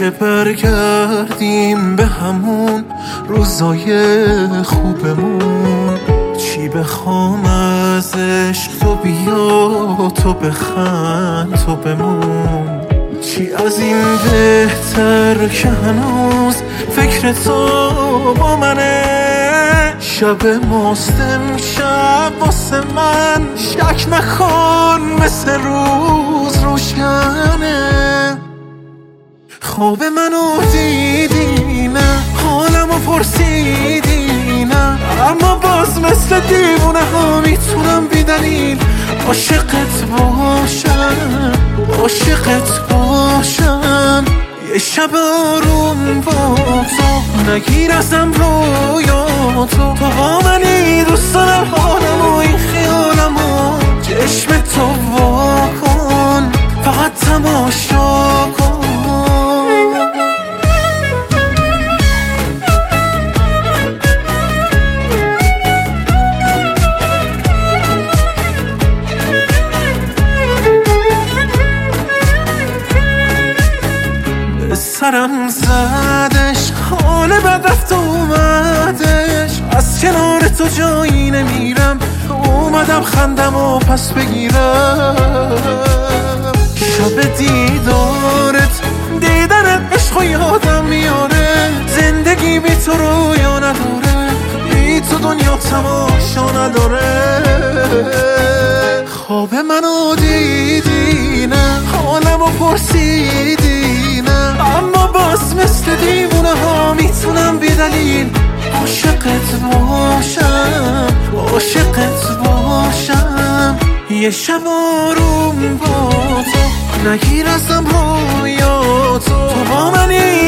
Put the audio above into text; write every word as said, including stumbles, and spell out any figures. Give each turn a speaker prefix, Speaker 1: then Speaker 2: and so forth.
Speaker 1: که برگردیم به همون روزای خوبمون. چی بخوام از عشق تو بیا تو بخند تو بمون. چی از این بهتر که هنوز فکر تو با منه. شب ماست امشب واسه من شک نکن مثل روز روشنه. خواب منو دیدی نه حالمو پرسیدی نه، اما باز مثل دیوونه ها میتونم بی دلیل عاشقت باشم عاشقت باشم. یه شب آروم با تو نگیر ازم رویا تو. تو با منی دوست دارم حالمو این خیالمو چشم تو وا کن فقط تماشا کن. سرم زدش حال بد رفت اومدش، از کنار تو جایی نمیرم اومدم خندم و پس بگیرم. شب دیدارت دیدنت عشق و یادم میاره، زندگی بی تو رویا نداره، بی تو دنیا تماشا نداره. خواب منو دیدی نه حالمو پرسیدی نه، اما باز مثل دیوونه ها میتونم بی دلیل عاشقت باشم عاشقت باشم. یه شب آروم با تو نگیر ازم رویا تو. تو با منی